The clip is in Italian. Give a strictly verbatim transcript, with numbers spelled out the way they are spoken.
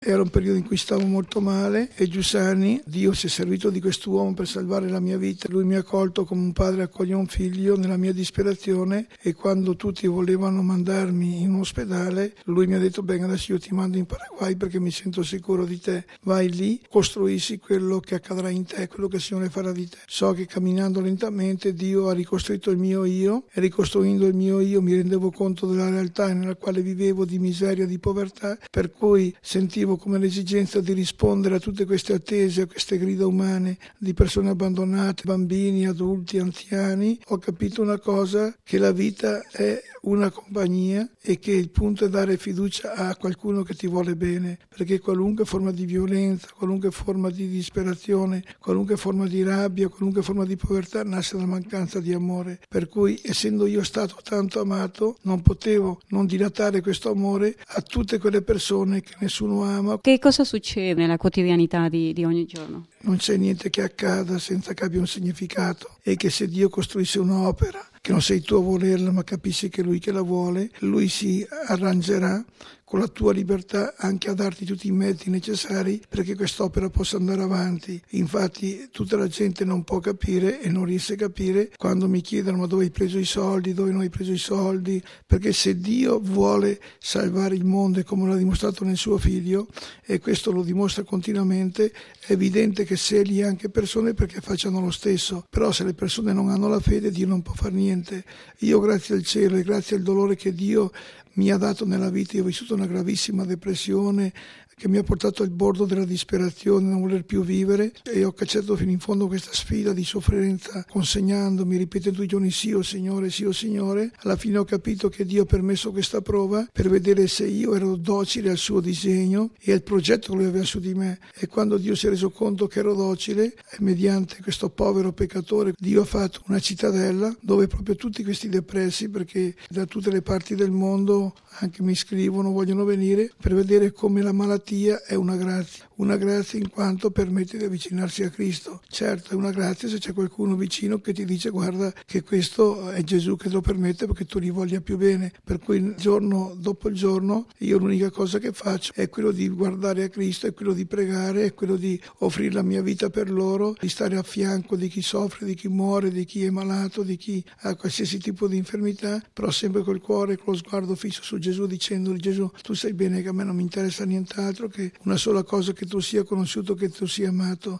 era un periodo in cui stavo molto male e Giussani, Dio si è servito di quest'uomo per salvare la mia vita. Lui mi ha accolto come un padre accoglie un figlio nella mia disperazione, e quando tutti volevano mandarmi in un ospedale, lui mi ha detto: bene, adesso io ti mando in Paraguay perché mi sento sicuro di te, vai lì, costruisci quello che accadrà in te, quello che il Signore farà di te. So che camminando lentamente Dio ha ricostruito il mio io, e ricostruendo il mio io mi rendevo conto della realtà nella quale vivevo, di miseria, di povertà, per cui sentivo come l'esigenza di rispondere a tutte queste attese, a queste grida umane di persone abbandonate, bambini, adulti, anziani. Ho capito una cosa, che la vita è una compagnia e che il punto è dare fiducia a qualcuno che ti vuole bene, perché qualunque forma di violenza, qualunque forma di disperazione, qualunque forma di rabbia, qualunque forma di povertà nasce dalla mancanza di amore. Per cui, essendo io stato tanto amato, non potevo non dilatare questo amore a tutte quelle persone che nessuno ama. Che cosa succede nella quotidianità di, di ogni giorno? Non c'è niente che accada senza che abbia un significato, e che se Dio costruisse un'opera, che non sei tu a volerla ma capisci che è Lui che la vuole, Lui si arrangerà con la tua libertà anche a darti tutti i mezzi necessari perché quest'opera possa andare avanti. Infatti tutta la gente non può capire e non riesce a capire quando mi chiedono: ma dove hai preso i soldi, dove non hai preso i soldi? Perché se Dio vuole salvare il mondo, e come l'ha dimostrato nel suo figlio, e questo lo dimostra continuamente, è evidente che sceglie anche persone perché facciano lo stesso. Però se le persone non hanno la fede, Dio non può fare niente. Io, grazie al cielo e grazie al dolore che Dio mi ha dato nella vita, io ho vissuto una gravissima depressione che mi ha portato al bordo della disperazione, non voler più vivere, e ho cacciato fino in fondo questa sfida di sofferenza, consegnandomi, ripetendo i giorni: sì o Signore, sì o Signore. Alla fine ho capito che Dio ha permesso questa prova per vedere se io ero docile al suo disegno e al progetto che Lui aveva su di me. E quando Dio si è reso conto che ero docile, mediante questo povero peccatore, Dio ha fatto una cittadella dove proprio tutti questi depressi, perché da tutte le parti del mondo anche mi scrivono, vogliono venire per vedere come la malattia è una grazia, una grazia in quanto permette di avvicinarsi a Cristo. Certo, è una grazia se c'è qualcuno vicino che ti dice: guarda che questo è Gesù che te lo permette perché tu gli voglia più bene. Per cui giorno dopo il giorno io l'unica cosa che faccio è quello di guardare a Cristo, è quello di pregare, è quello di offrire la mia vita per loro, di stare a fianco di chi soffre, di chi muore, di chi è malato, di chi ha qualsiasi tipo di infermità, però sempre col cuore, con lo sguardo fisso su Gesù, dicendogli: Gesù, tu sai bene che a me non mi interessa nient'altro che una sola cosa, che tu sia conosciuto, che tu sia amato.